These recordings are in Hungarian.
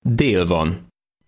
Dél van.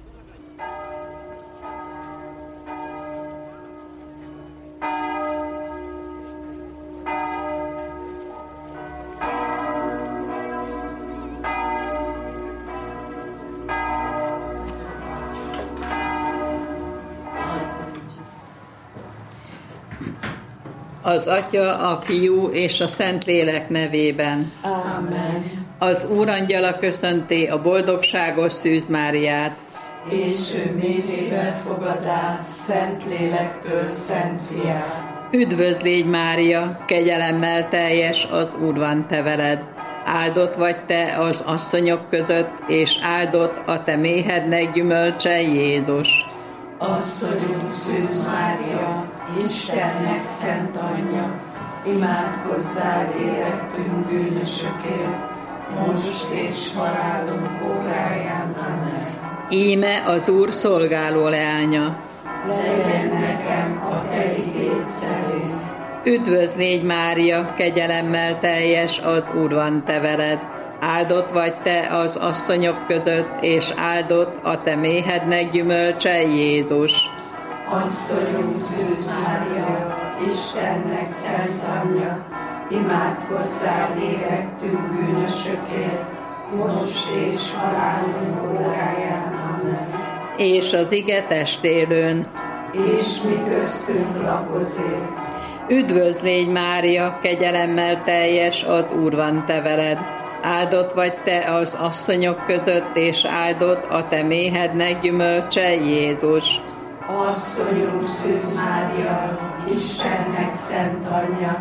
Az Atya, a Fiú és a Szentlélek nevében. Amen. Az Úrangyala köszönti a boldogságos Szűz Máriát. És ő méhébe fogadá Szentlélektől Szent Fiát. Üdvözl légy, Mária, kegyelemmel teljes, az Úr van te veled. Áldott vagy te az asszonyok között, és áldott a te méhednek gyümölcse, Jézus. Asszonyunk Szűz Mária, Istennek szent anyja, imádkozzál érettünk bűnösökért, most és halálunk óráján. Amen. Íme az Úr szolgáló leánya. Legyen nekem a te igéd szerint. Üdvözl légy, Mária, kegyelemmel teljes, az Úr van te veled. Áldott vagy te az asszonyok között, és áldott a te méhednek gyümölcse, Jézus. Asszonyunk Szűz Mária, Istennek szent anyja, imádkozzál érettünk bűnösökért, most és halálunk óráján. Amen. És az ige testélőn. És mi köztünk lakozik. Üdvözl légy, Mária, kegyelemmel teljes, az Úr van te veled. Áldott vagy te az asszonyok között, és áldott a te méhednek gyümölcse, Jézus. Asszonyunk Szűz Mária, Istennek szent anyja,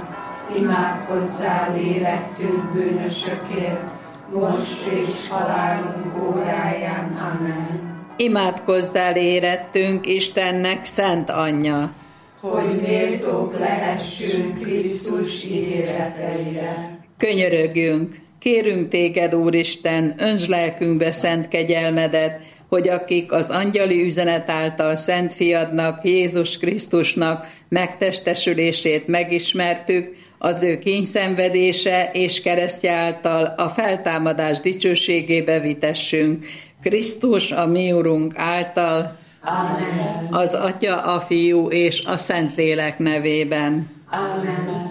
imádkozzál érettünk bűnösökért, most és halálunk óráján. Amen. Imádkozzál érettünk, Istennek szent anyja, hogy méltók lehessünk Krisztus ígéreteire. Könyörögjünk, kérünk téged, Úristen, öntsd lelkünkbe szent kegyelmedet, hogy akik az angyali üzenet által Szent Fiadnak, Jézus Krisztusnak megtestesülését megismertük, az ő kínyszenvedése és keresztje által a feltámadás dicsőségébe vitessünk. Krisztus, a mi Urunk által. Amen. Az Atya, a Fiú és a Szentlélek nevében. Amen.